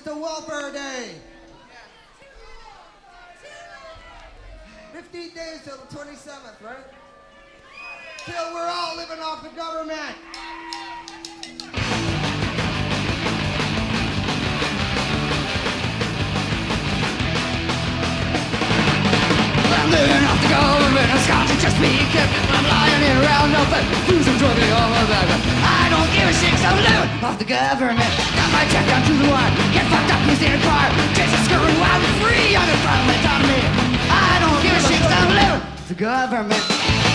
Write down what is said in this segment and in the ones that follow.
to Welfare Day. 15 days till the 27th, right? Till we're all living off the government. I'm living off the government, I'm scarred to just be kept. I'm lying here around nothing, losing drugging all my back. I don't give a shit, so I'm living off the government. Got my check down to the wire, get fucked up, he's in a car. Just a screw out and free, I'm in front of autonomy. I don't give a shit, so I'm living off the government.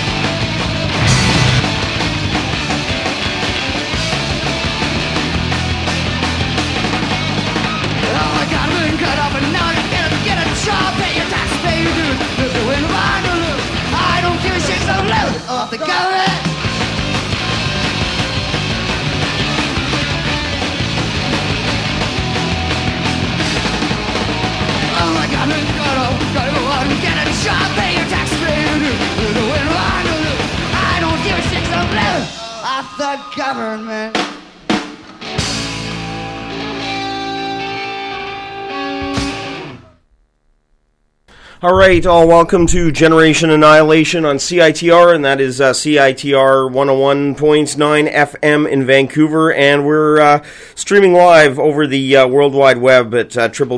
Oh my God, I've been cut off and now I gotta get a job, pay your tax, pay your dues. If you win, I don't lose. I don't give a shit, so I'm living off the government. Oh my God, I've been cut off, gotta go out and get a job, pay your tax, pay your dues. If you win, I don't lose. I don't give a shit, so I'm living off the government. All right, all welcome to Generation Annihilation on CITR, and that is CITR 101.9 FM in Vancouver, and we're streaming live over the World Wide Web at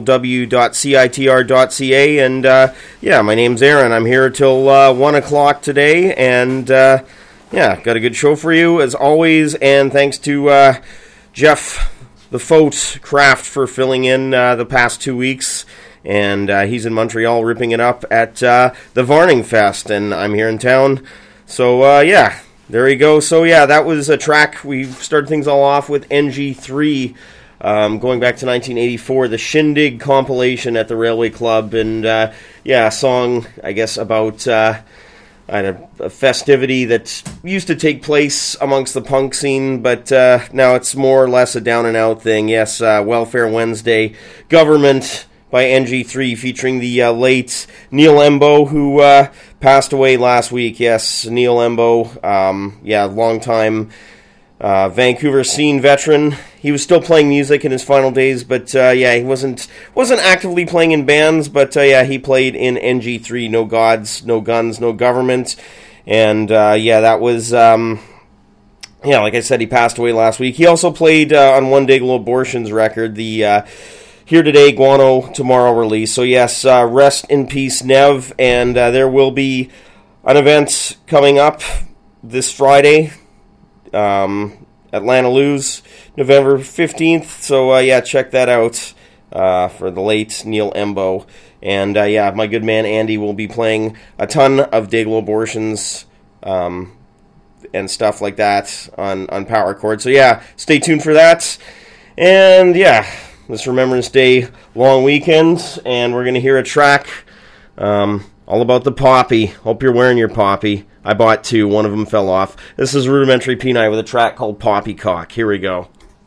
www.citr.ca, and yeah, my name's Aaron. I'm here till 1 o'clock today, and yeah, got a good show for you, as always, and thanks to Jeff the Foat Craft for filling in the past 2 weeks. And he's in Montreal ripping it up at the Varning Fest, and I'm here in town. So, yeah, there you go. So, yeah, that was a track. We started things all off with NG3, going back to 1984, the Shindig compilation at the Railway Club. And, yeah, a song, I guess, about a festivity that used to take place amongst the punk scene, but now it's more or less a down-and-out thing. Yes, Welfare Wednesday, Government by NG3, featuring the late Neil Embo, who passed away last week. Yes, Neil Embo, yeah, long-time Vancouver scene veteran. He was still playing music in his final days, but yeah, he wasn't actively playing in bands, but yeah, he played in NG3, No Gods, No Guns, No Government, and yeah, that was... yeah, like I said, he passed away last week. He also played on One Day Glow Abortion's record, the Here Today, Guano Tomorrow release. So yes, rest in peace, Nev, and there will be an event coming up this Friday, Atlanta Lose, November 15th. So yeah, check that out for the late Neil Embo. And yeah, my good man Andy will be playing a ton of Dayglow Abortions and stuff like that on Power Chord. So yeah, stay tuned for that. And yeah, this Remembrance Day long weekend, and we're going to hear a track all about the poppy. Hope you're wearing your poppy. I bought two. One of them fell off. This is Rudimentary Peni with a track called Poppycock. Here we go.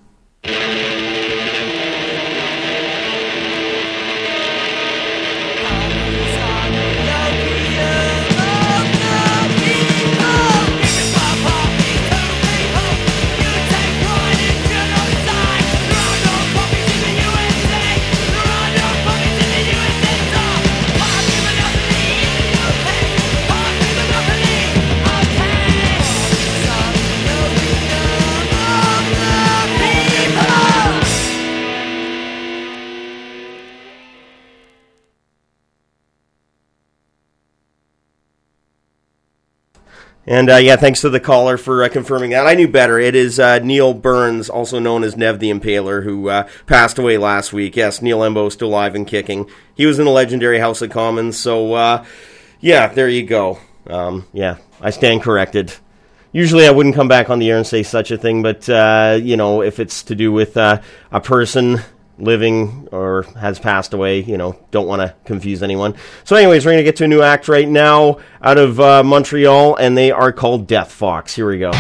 And yeah, thanks to the caller for confirming that. I knew better. It is Neil Burns, also known as Nev the Impaler, who passed away last week. Yes, Neil Embo still alive and kicking. He was in the legendary House of Commons. So yeah, there you go. Yeah, I stand corrected. Usually I wouldn't come back on the air and say such a thing, but you know, if it's to do with a person living or has passed away, you know, don't want to confuse anyone. So anyways, we're going to get to a new act right now out of Montreal, and they are called Death Fox. Here we go.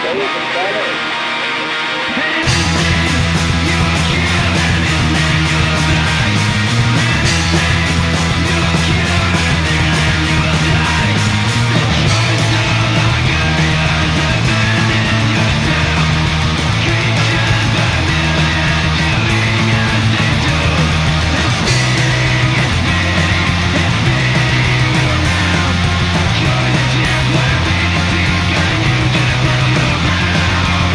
It's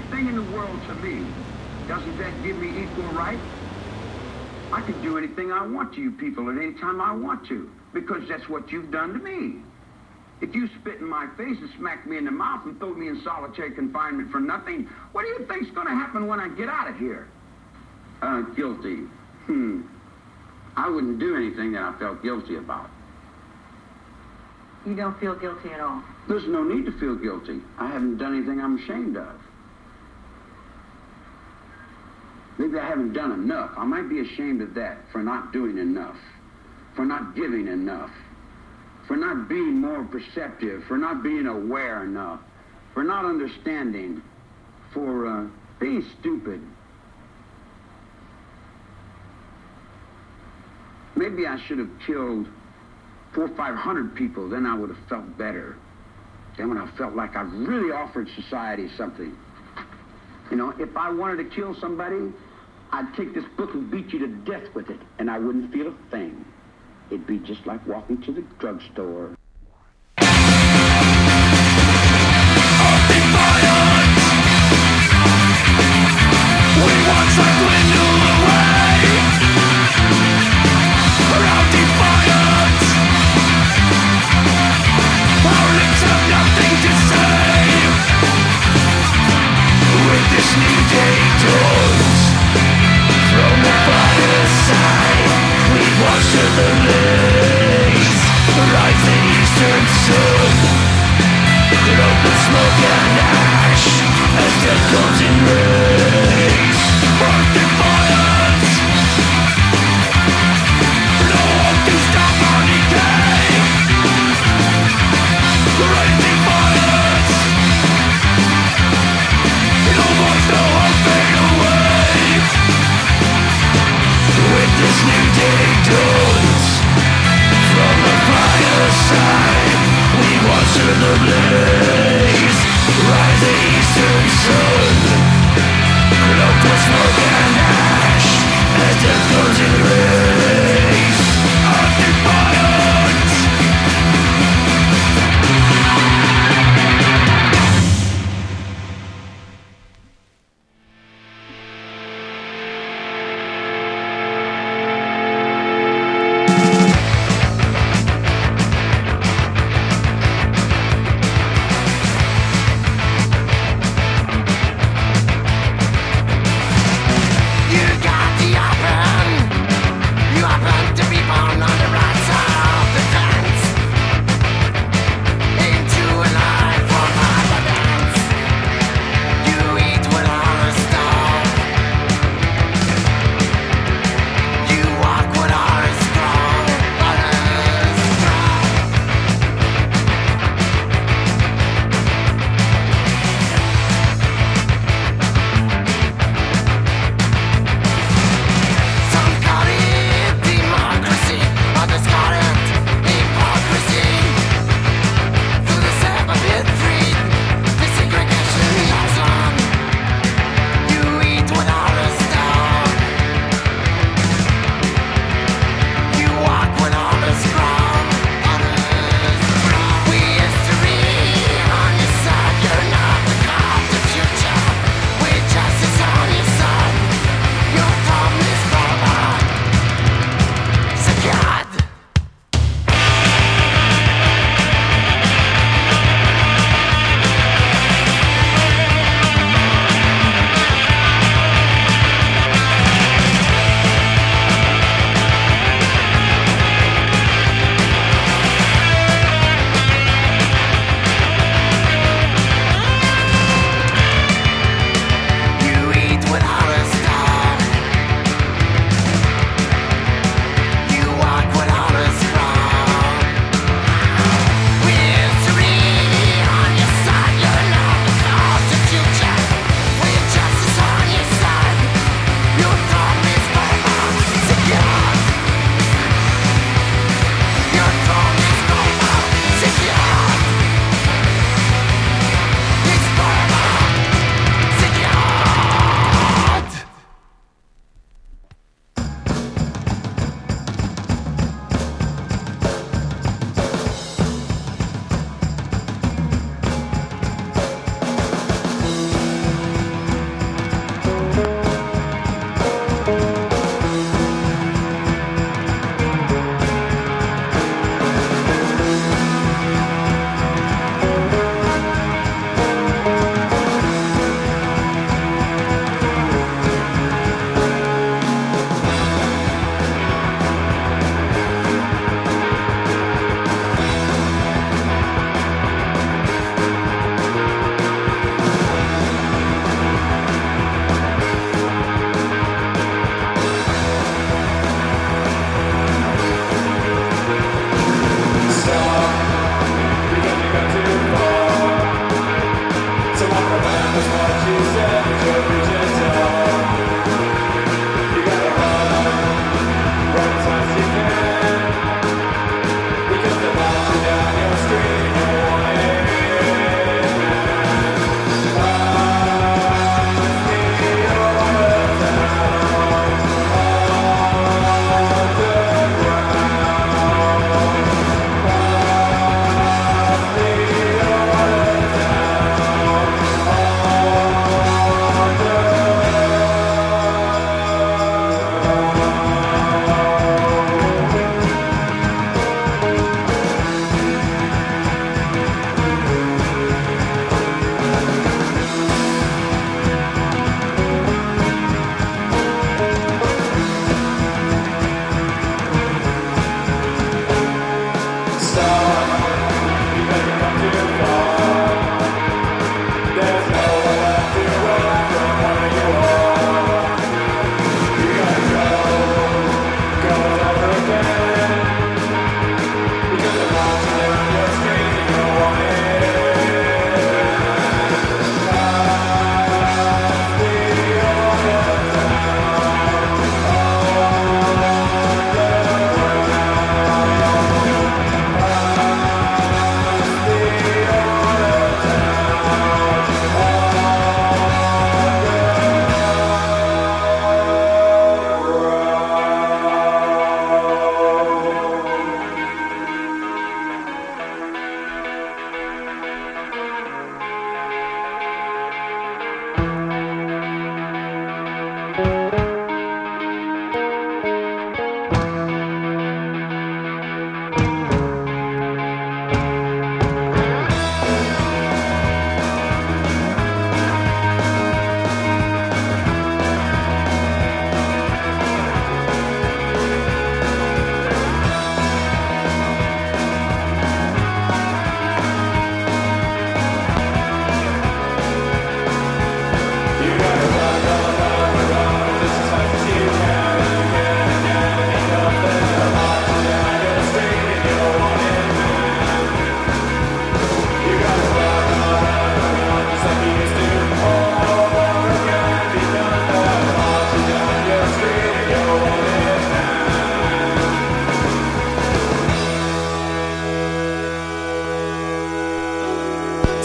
everything in the world to me. Doesn't that give me equal right? I can do anything I want to you people at any time I want to, because that's what you've done to me. If you spit in my face and smack me in the mouth and throw me in solitary confinement for nothing, what do you think's going to happen when I get out of here? Guilty. I wouldn't do anything that I felt guilty about. You don't feel guilty at all? There's no need to feel guilty. I haven't done anything I'm ashamed of. Maybe I haven't done enough. I might be ashamed of that, for not doing enough, for not giving enough, for not being more perceptive, for not being aware enough, for not understanding, for being stupid. Maybe I should have killed 400 or 500 people, then I would have felt better. Then when I felt like I really offered society something. You know, if I wanted to kill somebody, I'd take this book and beat you to death with it, and I wouldn't feel a thing. It'd be just like walking to the drugstore. The blaze, rise the eastern sun.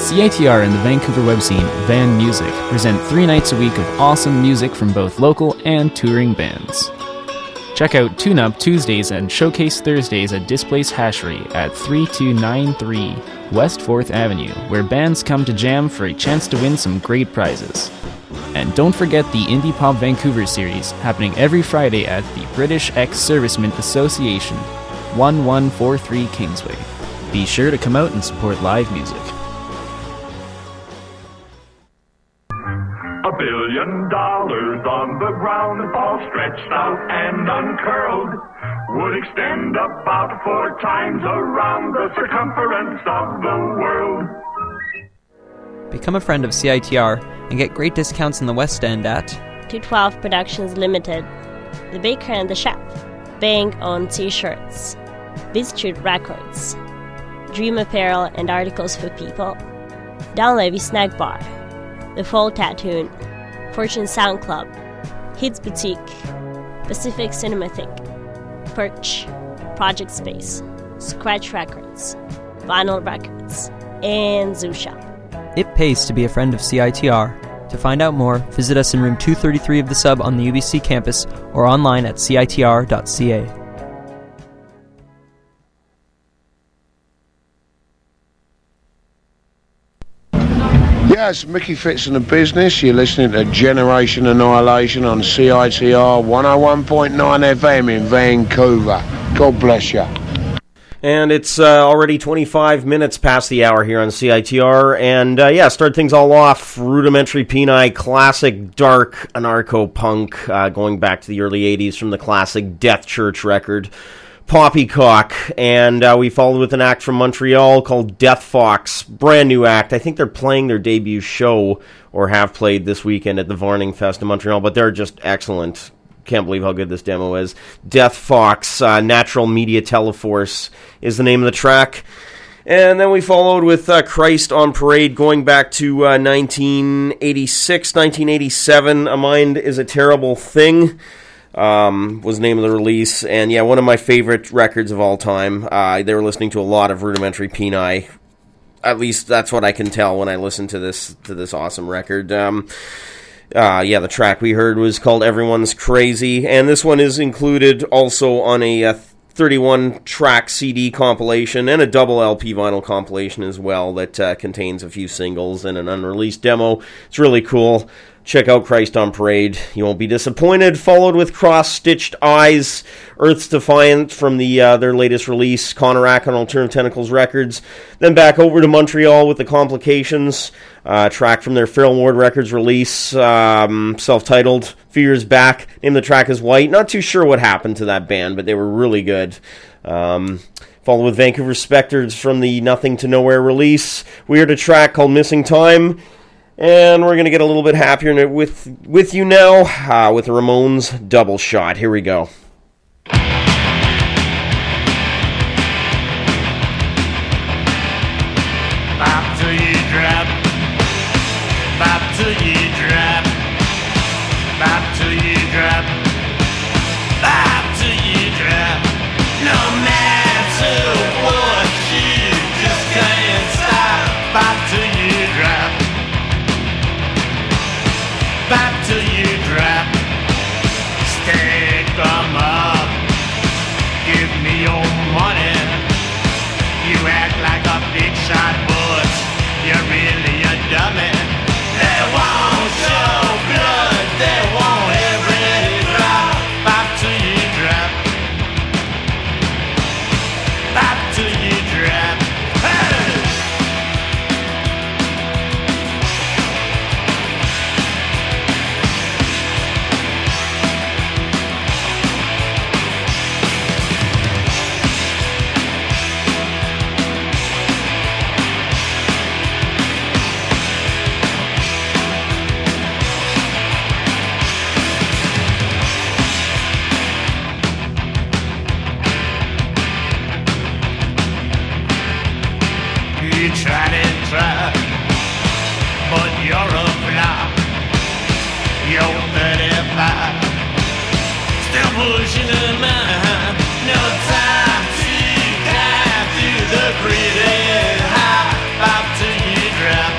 CITR and the Vancouver web scene, Van Music, present 3 nights a week of awesome music from both local and touring bands. Check out Tune Up Tuesdays and Showcase Thursdays at Displace Hashery at 3293 West 4th Avenue, where bands come to jam for a chance to win some great prizes. And don't forget the Indie Pop Vancouver series, happening every Friday at the British Ex-Servicemen Association, 1143 Kingsway. Be sure to come out and support live music. $1 billion on the ground, all stretched out and uncurled, would extend about 4 times around the circumference of the world. Become a friend of CITR and get great discounts in the West End at 212 Productions Limited, The Baker and the Chef, Bang on T-shirts, Bistitute Records, Dream Apparel and Articles for People, Down Levy Snack Bar, The Fall Tattoo, Fortune Sound Club, Hits Boutique, Pacific Cinematheque, Perch, Project Space, Scratch Records, Vinyl Records, and Zoo Shop. It pays to be a friend of CITR. To find out more, visit us in room 233 of the Sub on the UBC campus or online at citr.ca. Yes, Mickey Fitz in the business. You're listening to Generation Annihilation on CITR 101.9 FM in Vancouver. God bless you. And it's already 25 minutes past the hour here on CITR. And start things all off. Rudimentary Peni, classic dark anarcho-punk, going back to the early 80s from the classic Death Church record, Poppycock. And we followed with an act from Montreal called Death Fox. Brand new act. I think they're playing their debut show, or have played this weekend at the Varning Fest in Montreal, but they're just excellent. Can't believe how good this demo is. Death Fox, Natural Media Teleforce is the name of the track. And then we followed with Christ on Parade, going back to 1986, 1987. A Mind is a Terrible Thing was the name of the release. And yeah, one of my favorite records of all time. They were listening to a lot of Rudimentary Peni. At least that's what I can tell when I listen to this awesome record. The track we heard was called Everyone's Crazy, and this one is included also on a 31-track CD compilation and a double LP vinyl compilation as well that contains a few singles and an unreleased demo. It's really cool. Check out Christ on Parade. You won't be disappointed. Followed with Cross-Stitched Eyes, Earth's Defiant from their latest release, Conorak on Alternative Tentacles Records. Then back over to Montreal with The Complications, track from their Feral Ward Records release, self-titled, few years back. Name of the track is White. Not too sure what happened to that band, but they were really good. Followed with Vancouver Spectres from the Nothing to Nowhere release. We heard a track called Missing Time. And we're going to get a little bit happier with you now with Ramones Double Shot. Here we go. Bop till you drop. Bop till you drop. Bop till you drop. Bop till you drop. No matter what, you just can't stop. Bop till you drop. Bop till you drop. Stick 'em up. Give me your money. You act like a big shot, but you're really a dummy. They want your blood. They want every drop. Bop till you drop. Bop till you drop. Hey! You tried and tried, but you're a flop. You're 35, still pushing the mind. No time to dive through the pretty high. Bop till you drop.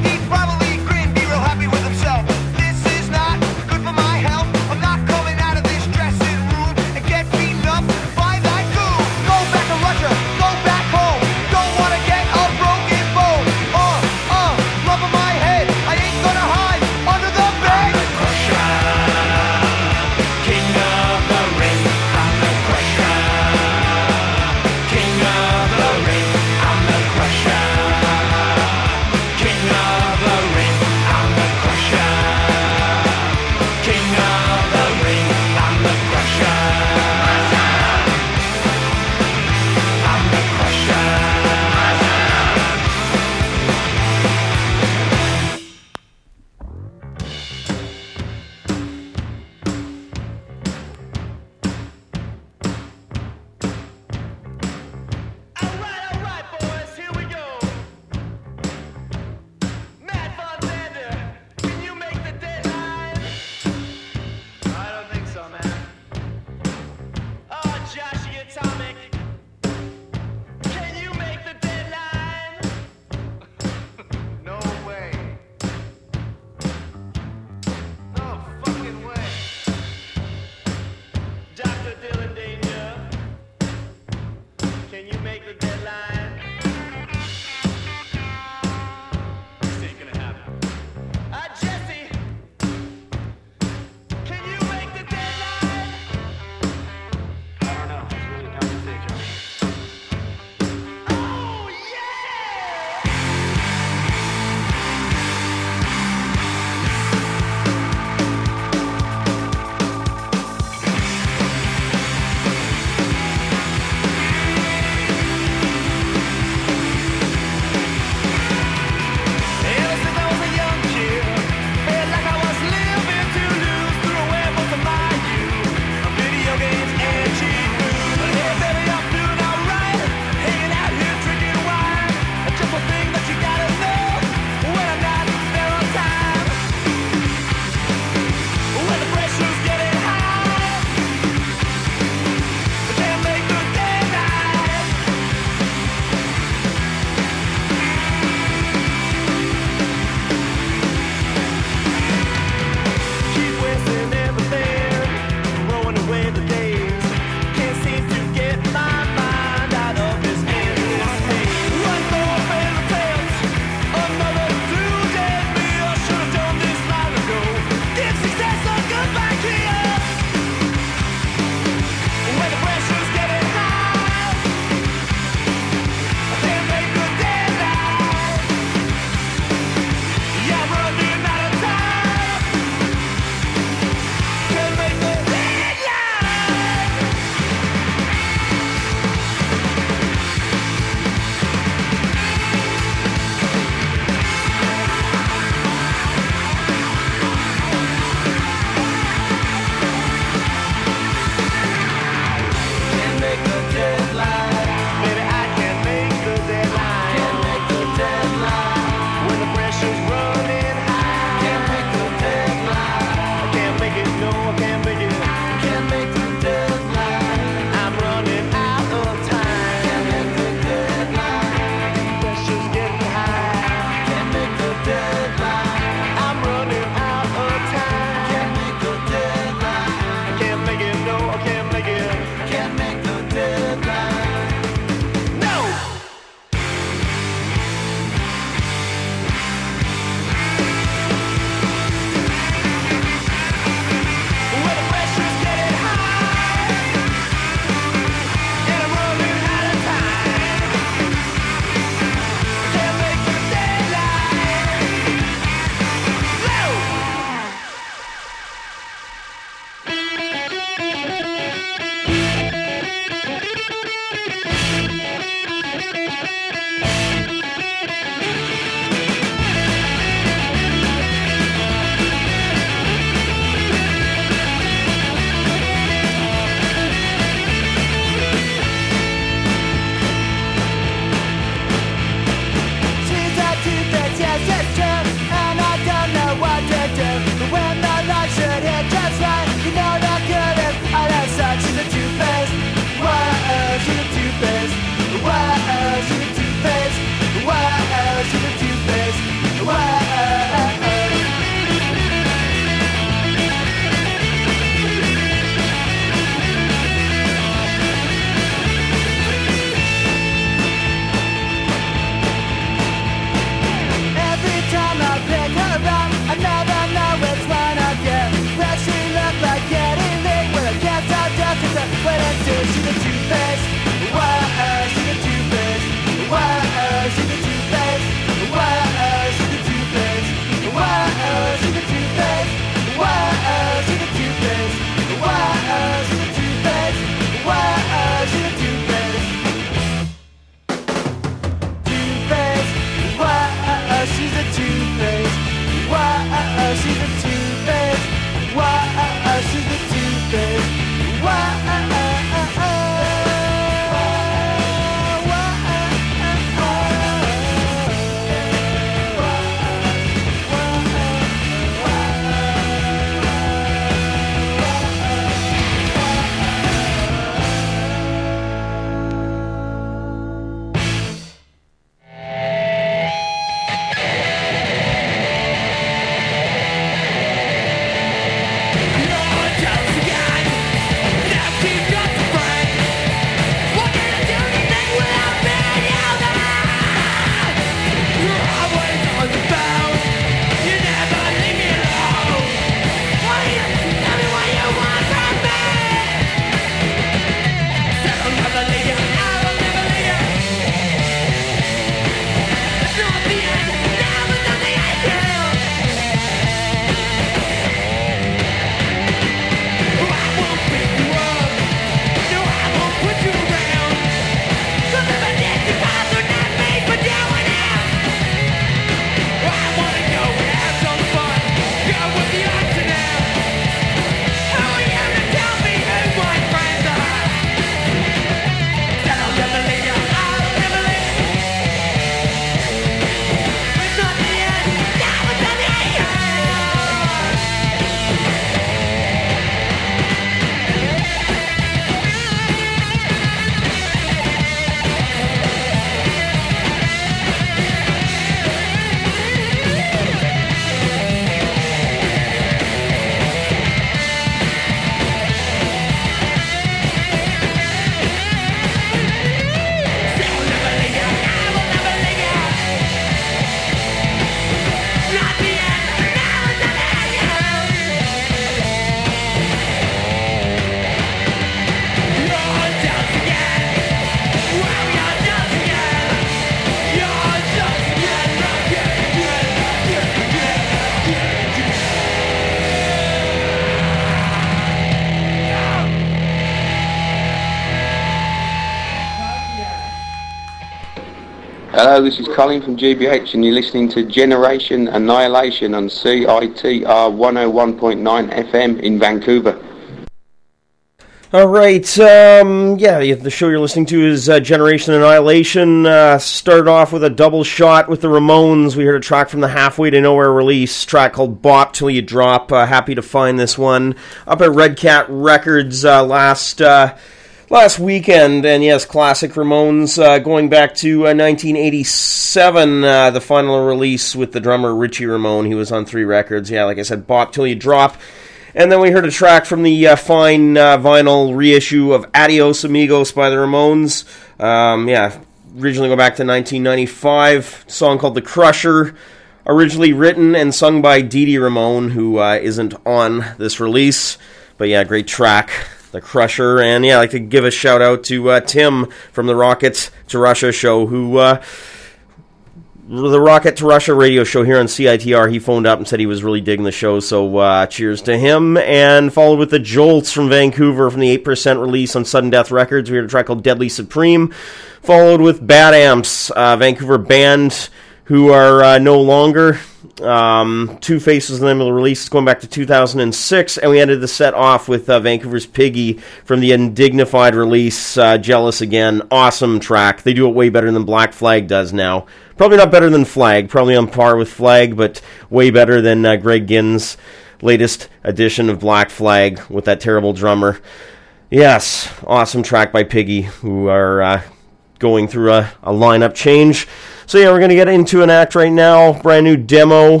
Hello, this is Colin from GBH, and you're listening to Generation Annihilation on CITR 101.9 FM in Vancouver. All right, the show you're listening to is Generation Annihilation. Started off with a double shot with the Ramones. We heard a track from the Halfway to Nowhere release, track called Bop Till You Drop. Happy to find this one up at Red Cat Records last weekend. And yes, classic Ramones, going back to 1987, the final release with the drummer Richie Ramone. He was on 3 records. Yeah, like I said, Bop Till You Drop. And then we heard a track from the fine vinyl reissue of Adios Amigos by the Ramones. Originally go back to 1995. A song called The Crusher, originally written and sung by Dee Dee Ramone, who isn't on this release. But yeah, great track, The Crusher. And yeah, I'd like to give a shout out to Tim from the Rocket to Russia show, who... the Rocket to Russia radio show here on CITR, he phoned up and said he was really digging the show, so cheers to him. And followed with the Jolts from Vancouver from the 8% release on Sudden Death Records. We heard a track called Deadly Supreme. Followed with Bad Amps, Vancouver band who are no longer. Two Faces is the name of the release, going back to 2006. And we ended the set off with Vancouver's Piggy from the Indignified release, Jealous Again. Awesome track. They do it way better than Black Flag does now. Probably not better than Flag, probably on par with Flag, but way better than Greg Ginn's latest edition of Black Flag with that terrible drummer. Yes, awesome track by Piggy, who are going through a lineup change. So yeah, we're going to get into an act right now, brand new demo.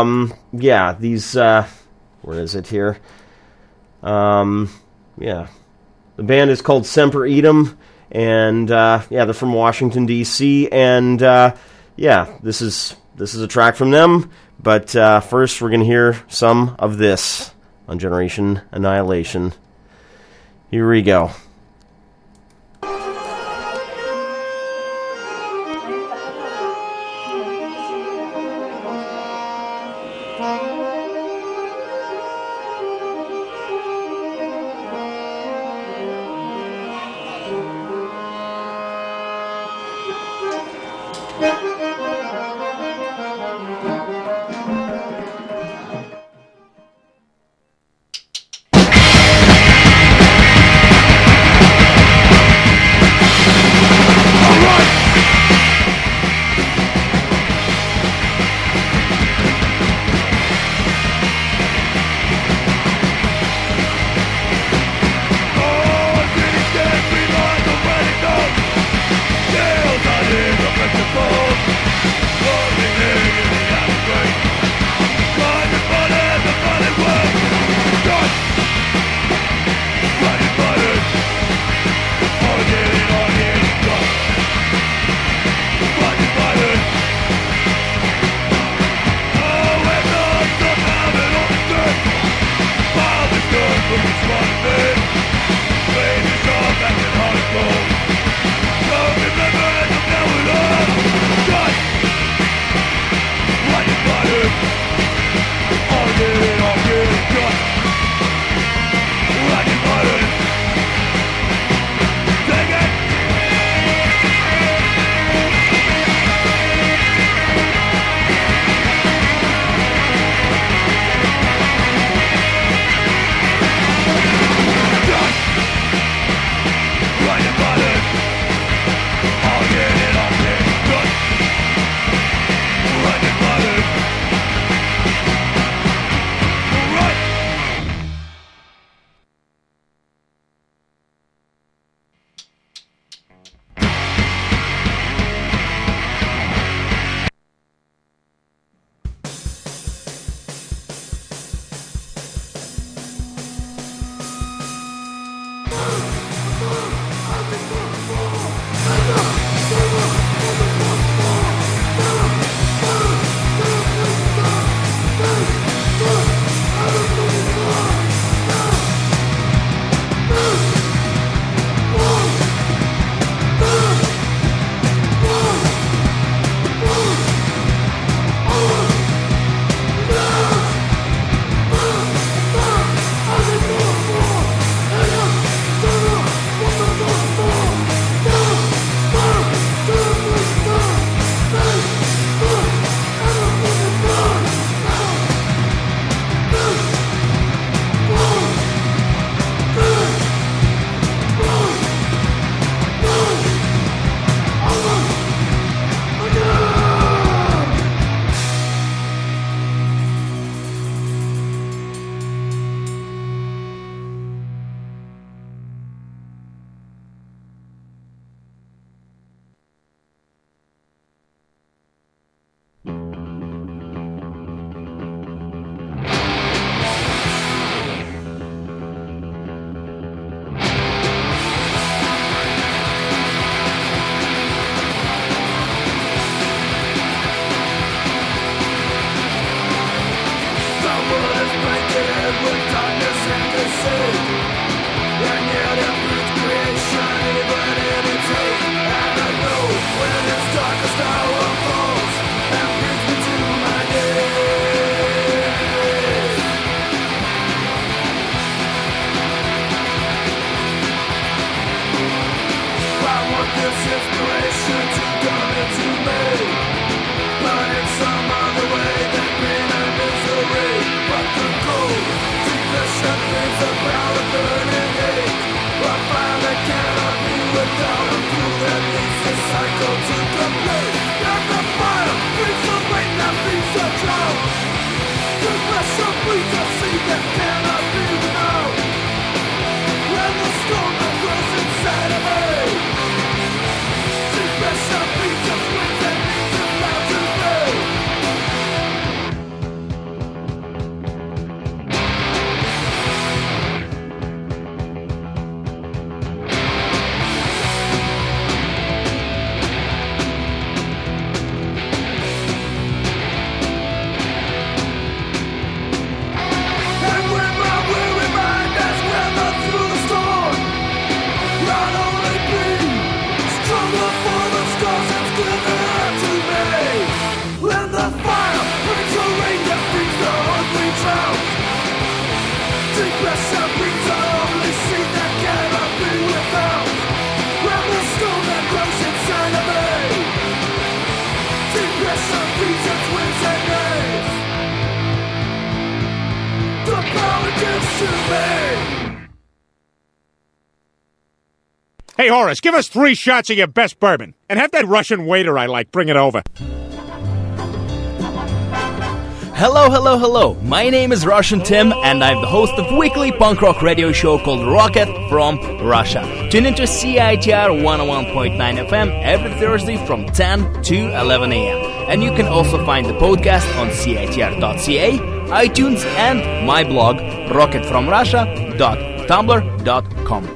Where is it here? The band is called Semper Idem, and they're from Washington, D.C., and this is a track from them, but first we're going to hear some of this on Generation Annihilation. Here we go. Tales are in the festival. Hey, Horace, give us 3 shots of your best bourbon. And have that Russian waiter I like bring it over. Hello. My name is Russian Tim, and I'm the host of weekly punk rock radio show called Rocket from Russia. Tune into CITR 101.9 FM every Thursday from 10 to 11 a.m. And you can also find the podcast on CITR.ca, iTunes, and my blog, rocketfromrussia.tumblr.com.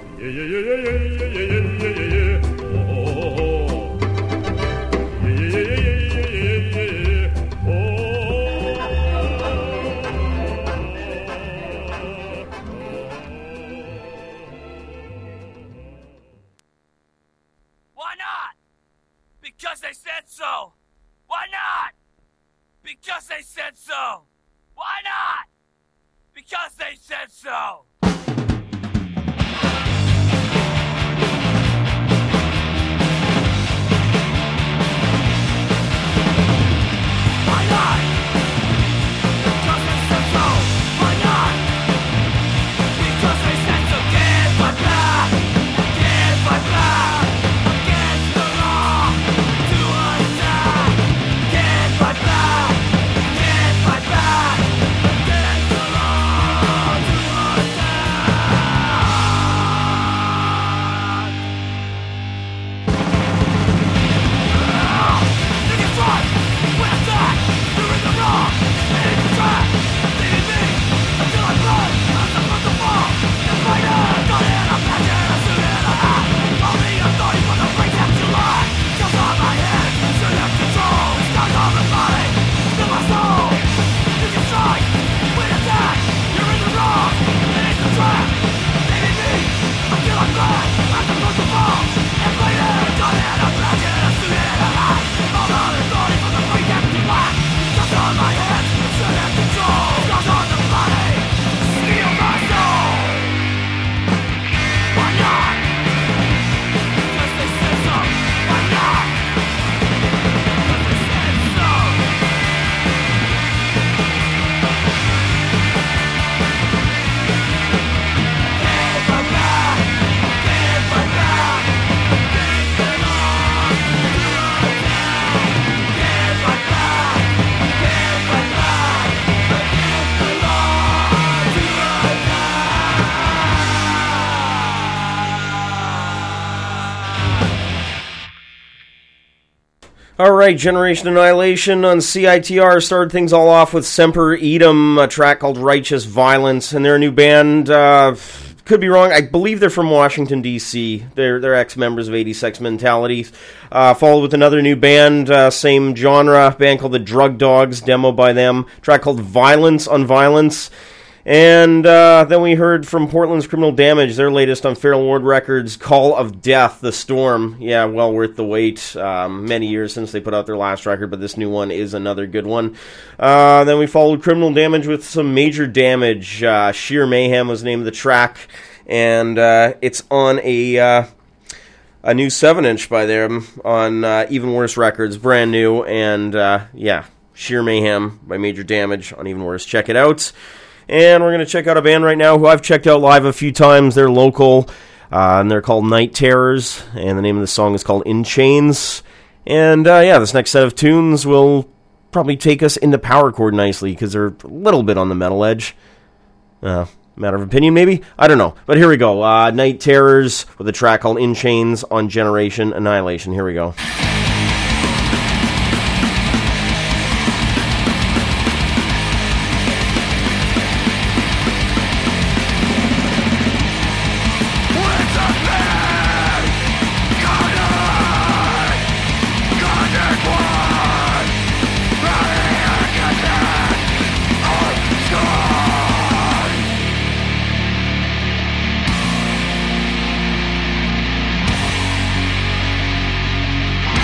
Why not? Because they said so. Why not? Because they said so. Why not? Because they said so. Why not? Because they said so. Why not? Because they said so. Can't fight back. Can't fight back. Against the law. To attack. Can't fight back. Can't fight back. Against the law. To attack. You can fight. When I die, you're in the wrong. And it's a trap. Leaving me until I blow. I'm supposed to fall. The fighter, got it, I'm magic, I shoot it, I have. All the authority for the break that you lie. Just on my head, should have control. Scars on my body, still my soul. You can strike, when I attack, you're in the wrong. And it's a trap. Leaving me until I blow. I'm supposed to fall. And fighter, got it, I'm magic, I shoot it, I have. All the authority for the break that you lie. Just on my head, should have control. Scars on the body, steal my soul. Why not? Because they said so. Why not? Because they said so. Can't fight back. Can't fight back. Against the law. To attack. Can't fight back. Can't fight back. Against the law. To All right, Generation Annihilation on CITR started things all off with Semper Idem, a track called Righteous Violence, and they're a new band. Could be wrong. I believe they're from Washington, D.C. They're ex-members of 80 Sex Mentality. Followed with another new band, same genre, band called the Drug Dogs, demo by them. Track called Violence on Violence. And then we heard from Portland's Criminal Damage, their latest on Feral Ward Records, Call of Death, The Storm. Yeah, well worth the wait. Many years since they put out their last record, but this new one is another good one. Then we followed Criminal Damage with some Major Damage. Sheer Mayhem was the name of the track, and it's on a new 7-inch by them on Even Worse Records, brand new, and yeah, Sheer Mayhem by Major Damage on Even Worse. Check it out. And we're going to check out a band right now who I've checked out live a few times. They're local, and they're called Night Terrors, and the name of the song is called In Chains. And yeah, this next set of tunes will probably take us into Power Chord nicely, because they're a little bit on the metal edge. Matter of opinion, maybe? I don't know. But here we go. Night Terrors with a track called In Chains on Generation Annihilation. Here we go. attack.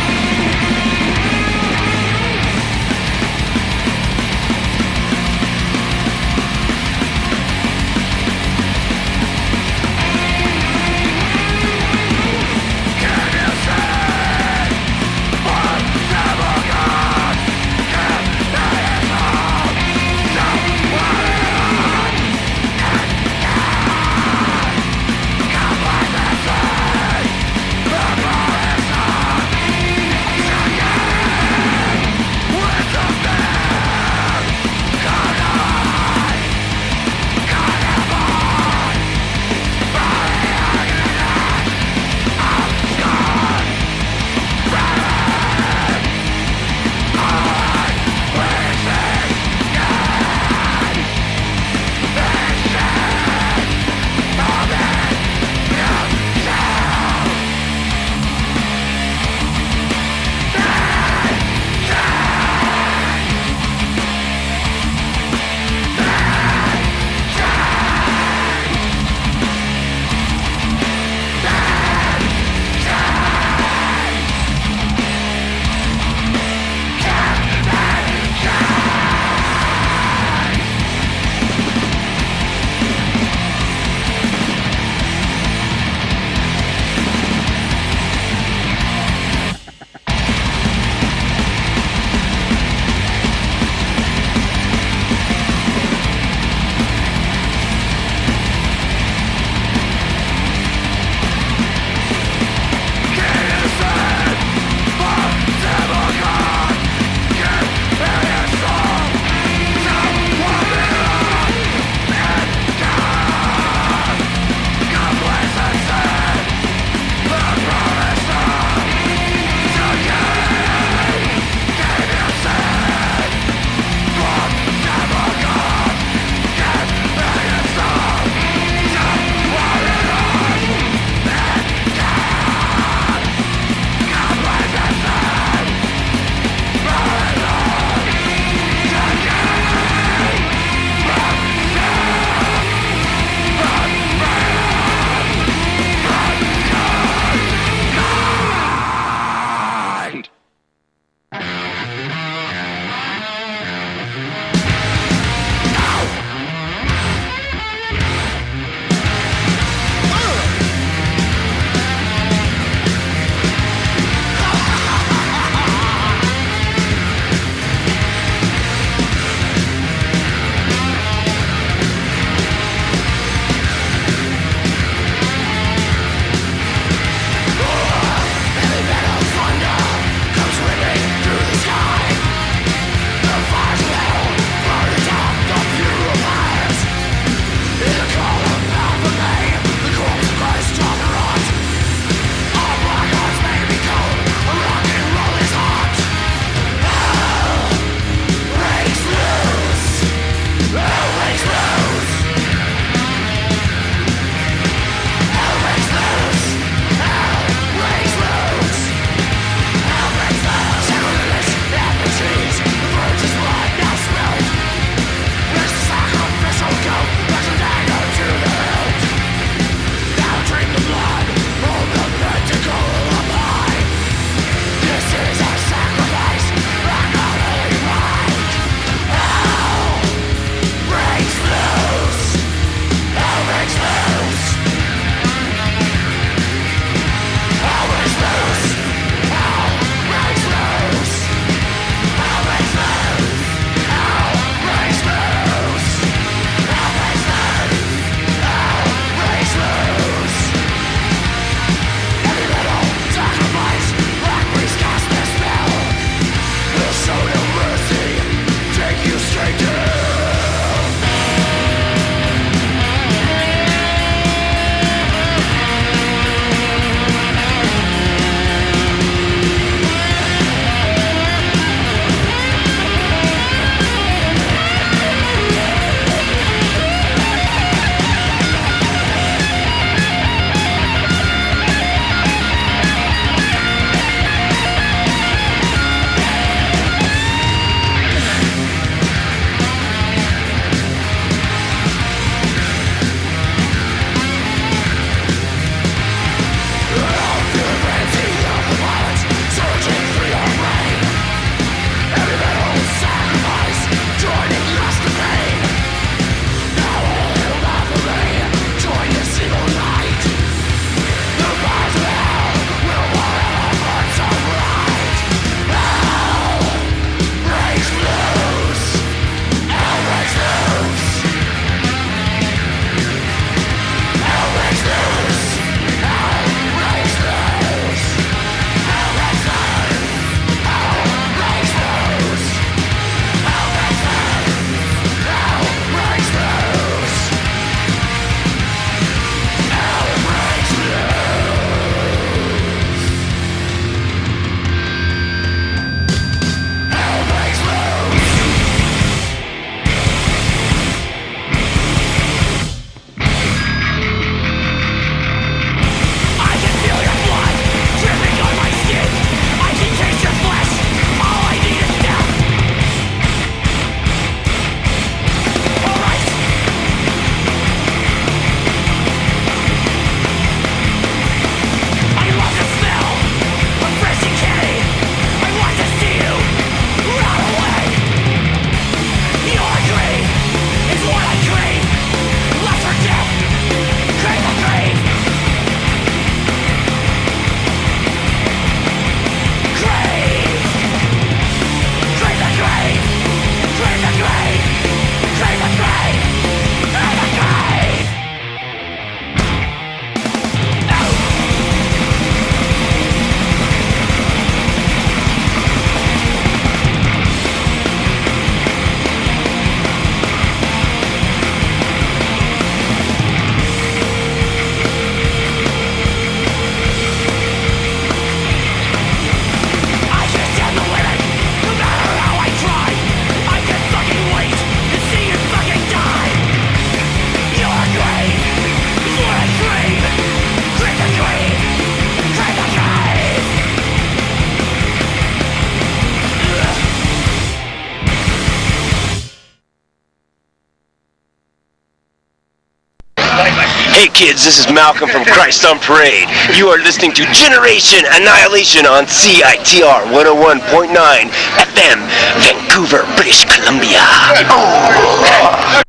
Hey kids, this is Malcolm from Christ on Parade. You are listening to Generation Annihilation on CITR 101.9 FM, Vancouver, British Columbia. Oh.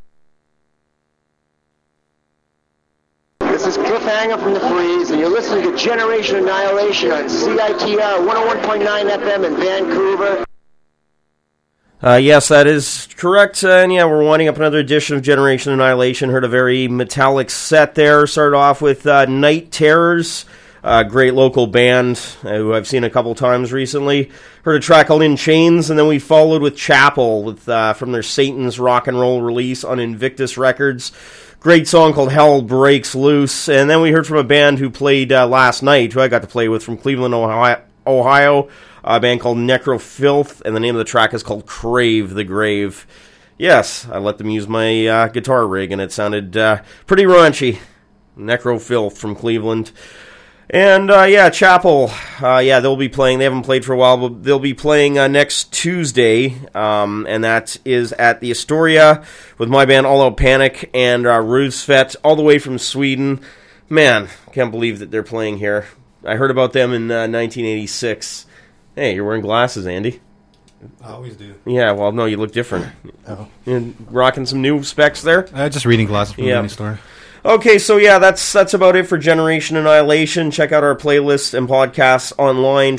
This is Cliffhanger from the Freeze, and you're listening to Generation Annihilation on CITR 101.9 FM in Vancouver. Yes, that is correct. And yeah, we're winding up another edition of Generation Annihilation. Heard a very metallic set there. Started off with Night Terrors, a great local band who I've seen a couple times recently. Heard a track called In Chains, and then we followed with Chapel with from their Satan's Rock and Roll release on Invictus Records. Great song called Hell Breaks Loose. And then we heard from a band who played last night, who I got to play with from Cleveland, Ohio. A band called Necrofilth, and the name of the track is called Crave the Grave. Yes, I let them use my guitar rig, and it sounded pretty raunchy. Necrofilth from Cleveland. And, Chapel, they'll be playing. They haven't played for a while, but they'll be playing next Tuesday, and that is at the Astoria with my band All Out Panic and Rusfet, all the way from Sweden. Man, can't believe that they're playing here. I heard about them in 1986. Hey, you're wearing glasses, Andy. I always do. Yeah, well, no, you look different. Oh. You're rocking some new specs there? Just reading glasses from the mini store. Okay, so yeah, that's about it for Generation Annihilation. Check out our playlists and podcasts online,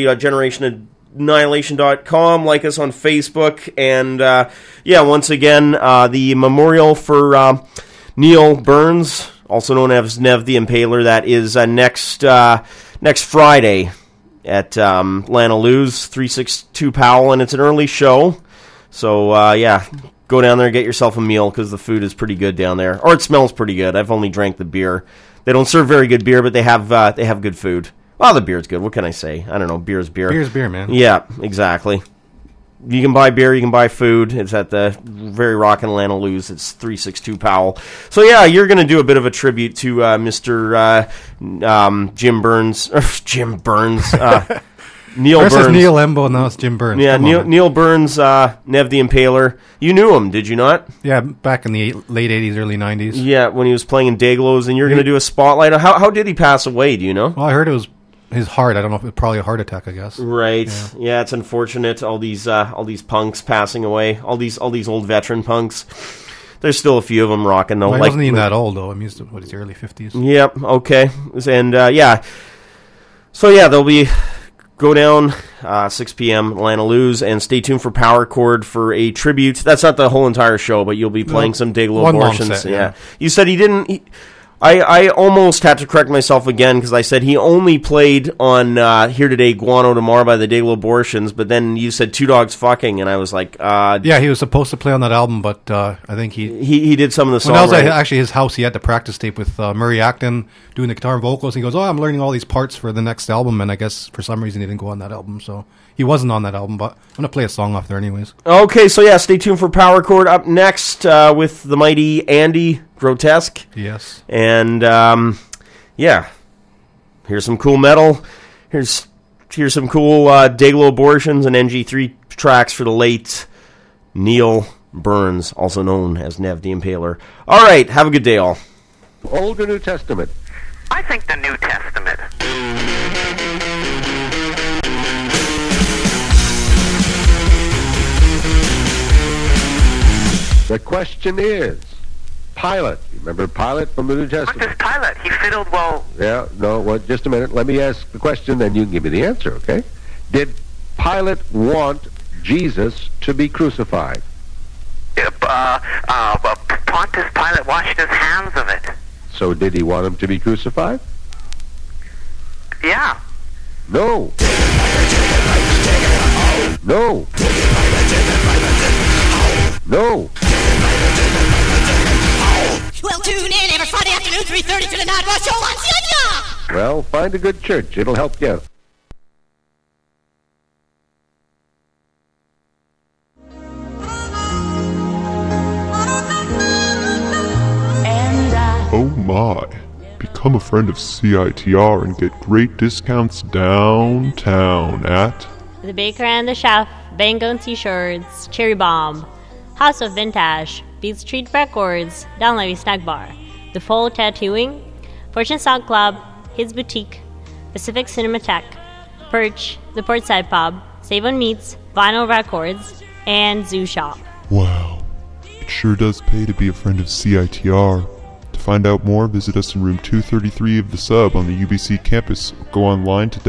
www.generationannihilation.com. Like us on Facebook. And, once again, the memorial for Neil Burns, also known as Nev the Impaler, that is next Friday at Lana Lou's 362 Powell, and it's an early show. So, go down there and get yourself a meal, because the food is pretty good down there. Or it smells pretty good. I've only drank the beer. They don't serve very good beer, but they have good food. Well, the beer's good. What can I say? I don't know. Beer's beer. Beer's beer, man. Yeah, exactly. You can buy beer, you can buy food. It's at the very rockin' Lana Lou's. It's 362 Powell. So, yeah, you're going to do a bit of a tribute to Mr. Jim Burns. Jim Burns. Neil First Burns. Is Neil Embo, now it's Jim Burns. Yeah, Neil Burns, Nev the Impaler. You knew him, did you not? Yeah, back in the late 80s, early 90s. Yeah, when he was playing in Dayglows, and you're going to do a spotlight. How did he pass away, do you know? Well, I heard it was his heart. I don't know if it was probably a heart attack, I guess. Right. Yeah, it's unfortunate. All these punks passing away. All these old veteran punks. There's still a few of them rocking though. Well, he wasn't even that old though. I mean, he's early 50s. Yep. Okay. And So they'll be go down 6 p.m. Lana Lou's, and stay tuned for Power Chord for a tribute. That's not the whole entire show, but you'll be playing some Dayglow Abortions. Set, yeah. You said he didn't. I almost had to correct myself again, because I said he only played on Here Today, Guano Tomorrow by the Dayglow Abortions, but then you said Two Dogs Fucking, and I was like... yeah, he was supposed to play on that album, but I think he did some of the songwriting. When that was actually his house, he had to practice tape with Murray Acton doing the guitar and vocals. He goes, I'm learning all these parts for the next album, and I guess for some reason he didn't go on that album, so he wasn't on that album, but I'm going to play a song off there anyways. Okay, so stay tuned for Power Chord up next with the mighty Andy Grotesque. Yes. And, here's some cool metal. Here's some cool Dayglow Abortions and NG3 tracks for the late Neil Burns, also known as Nev the Impaler. All right, have a good day, all. Old or New Testament? I think the New Testament. The question is, Pilate. You remember Pilate from the New Testament? What does Pilate? He fiddled well. Yeah, no, well, just a minute. Let me ask the question, then you can give me the answer, okay? Did Pilate want Jesus to be crucified? Pontius Pilate washed his hands of it. So did he want him to be crucified? Yeah. No. No. No. Well, tune in every Friday afternoon, 3:30 to the Night Rush Show on CITR. Well, find a good church. It'll help you. Oh my. Become a friend of CITR and get great discounts downtown at The Baker and the Chef, Bangone T-shirts, Cherry Bomb, House of Vintage, Beat Street Records, Down Levy Snack Bar, The Foe Tattooing, Fortune Sound Club, His Boutique, Pacific Cinematheque, Perch, The Portside Pub, Save on Meats, Vinyl Records, and Zoo Shop. Wow. It sure does pay to be a friend of CITR. To find out more, visit us in room 233 of the sub on the UBC campus. Go online to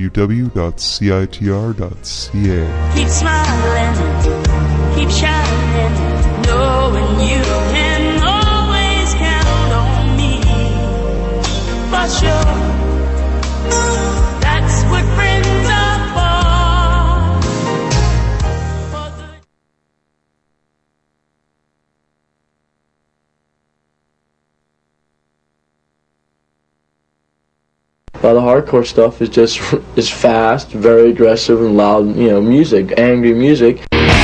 www.citr.ca. Keep smiling, keep shining, knowing you can always count on me. For sure, that's what friends are for. The hardcore stuff is fast, very aggressive and loud, music, angry music.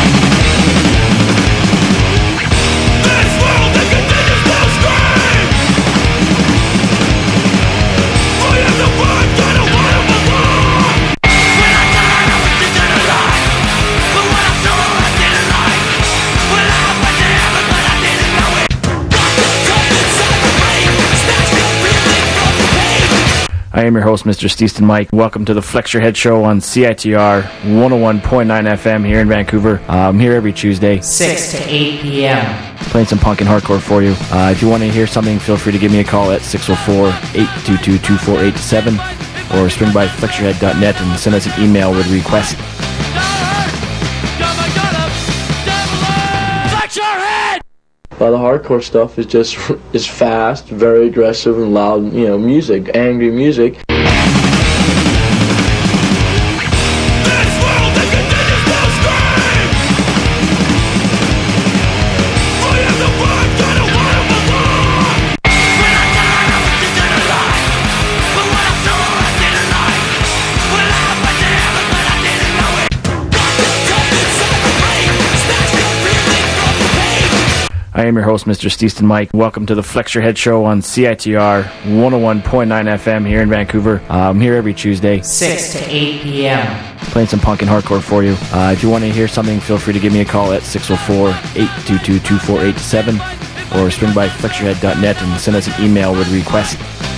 I am your host, Mr. Steaston Mike. Welcome to the Flex Your Head Show on CITR 101.9 FM here in Vancouver. I'm here every Tuesday, 6 to 8 p.m. playing some punk and hardcore for you. If you want to hear something, feel free to give me a call at 604-822-2487 or swing by flexyourhead.net and send us an email with a request. The hardcore stuff is fast, very aggressive and loud, music, angry music. I am your host, Mr. Steaston Mike. Welcome to the Flex Your Head Show on CITR 101.9 FM here in Vancouver. I'm here every Tuesday, 6 to 8 p.m. playing some punk and hardcore for you. If you want to hear something, feel free to give me a call at 604-822-2487 or swing by flexyourhead.net and send us an email with a request.